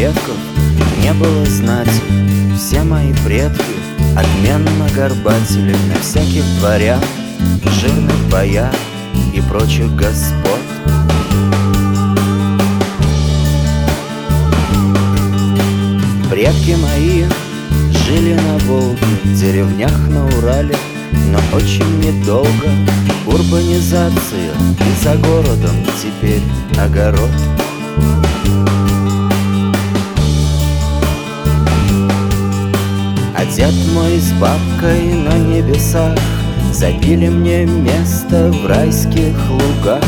предков не было знати. Все мои предки отменно горбатили на всяких дворях, жирных бояр и прочих господ. Предки мои жили на Волге, в деревнях на Урале, но очень недолго. Урбанизация, и за городом теперь огород. А дед мой с бабкой на небесах забили мне место в райских лугах.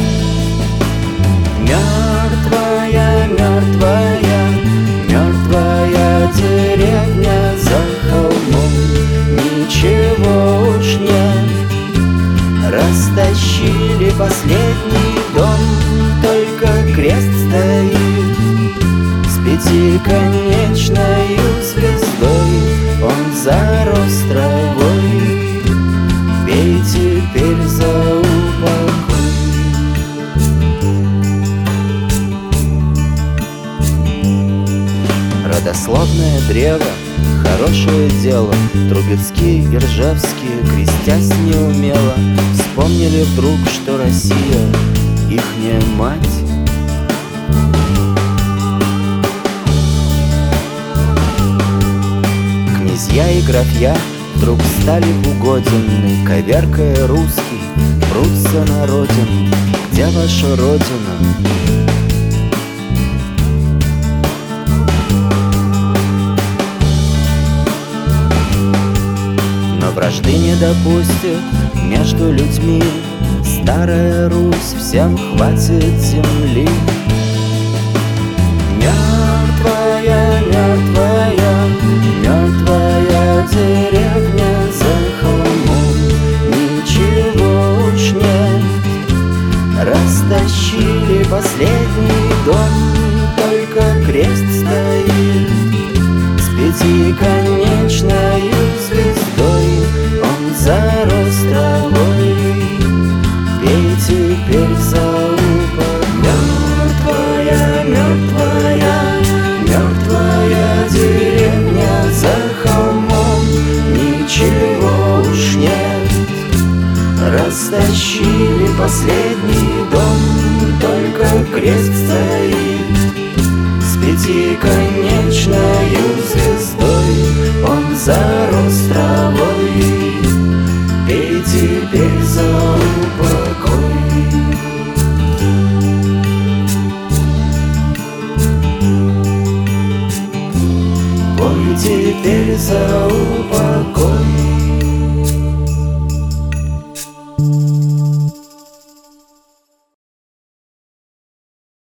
Мертвая, мертвая, мертвая деревня за холмом, ничего уж нет. Растащили последний дом, только крест стоит с пятиконечною звездой. Он зарос травой, пей теперь за упокой. Родословное древо, хорошее дело. Трубецкие и Ржевские, крестясь неумело, вспомнили вдруг, что Россия ихняя мать. Князья и графья вдруг стали угоденны, коверкая русский, прутся на родину. Где ваша родина? Но вражды не допустят между людьми. Старая Русь, всем хватит земли. Мертвая, мертвая, мертвая деревня за холмом, ничего уж нет. Растащили последний дом, только крест стоит с пятиконечною звездой. Он зарос травой, пей теперь за упокой. Мертвая, мертвая, мертвая деревня за холмом, ничего уж нет. Растащили последний дом, только крест стоит с пятиконечною звездой. Он зарос травой, пей теперь за упокой. Пой теперь за упокой.